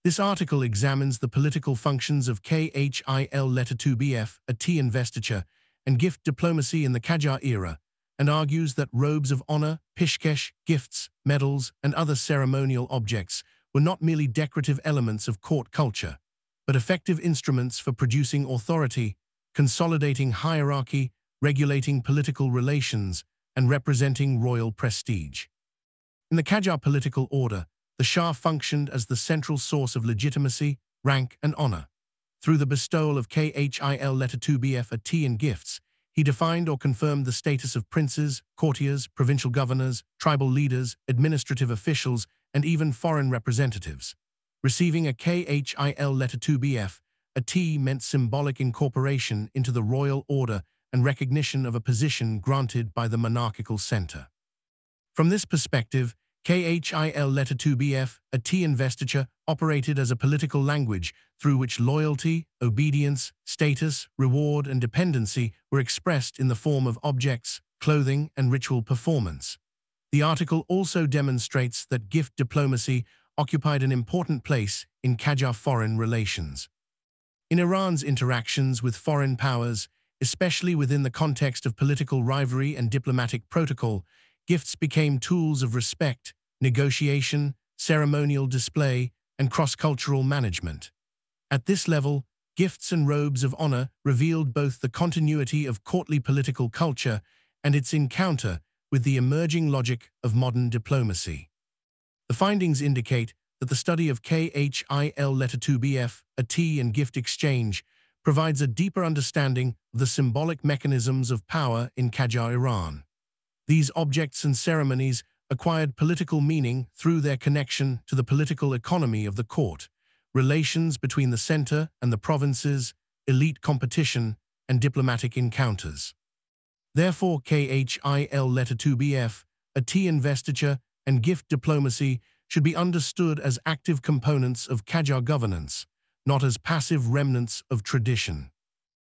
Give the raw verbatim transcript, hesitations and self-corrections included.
This article examines the political functions of Khil letter two B F, a tea investiture, and gift diplomacy in the Qajar era, and argues that robes of honor, pishkesh, gifts, medals, and other ceremonial objects were not merely decorative elements of court culture, but effective instruments for producing authority, consolidating hierarchy, regulating political relations, and representing royal prestige. In the Qajar political order, the Shah functioned as the central source of legitimacy, rank, and honor. Through the bestowal of Khil letter two B F a tea and gifts, he defined or confirmed the status of princes, courtiers, provincial governors, tribal leaders, administrative officials, and even foreign representatives. Receiving a Khil letter two B F, a tea meant symbolic incorporation into the royal order and recognition of a position granted by the monarchical center. From this perspective, Khil letter two B F, a tea investiture, operated as a political language through which loyalty, obedience, status, reward, and dependency were expressed in the form of objects, clothing, and ritual performance. The article also demonstrates that gift diplomacy occupied an important place in Qajar foreign relations. In Iran's interactions with foreign powers, especially within the context of political rivalry and diplomatic protocol, gifts became tools of respect, negotiation, ceremonial display, and cross-cultural management. At this level, gifts and robes of honor revealed both the continuity of courtly political culture and its encounter with the emerging logic of modern diplomacy. The findings indicate that the study of Khil letter two B F, a tea and gift exchange, provides a deeper understanding of the symbolic mechanisms of power in Qajar Iran. These objects and ceremonies acquired political meaning through their connection to the political economy of the court, relations between the center and the provinces, elite competition, and diplomatic encounters. Therefore, Khil letter two B F, a tea investiture, and gift diplomacy should be understood as active components of Qajar governance, not as passive remnants of tradition.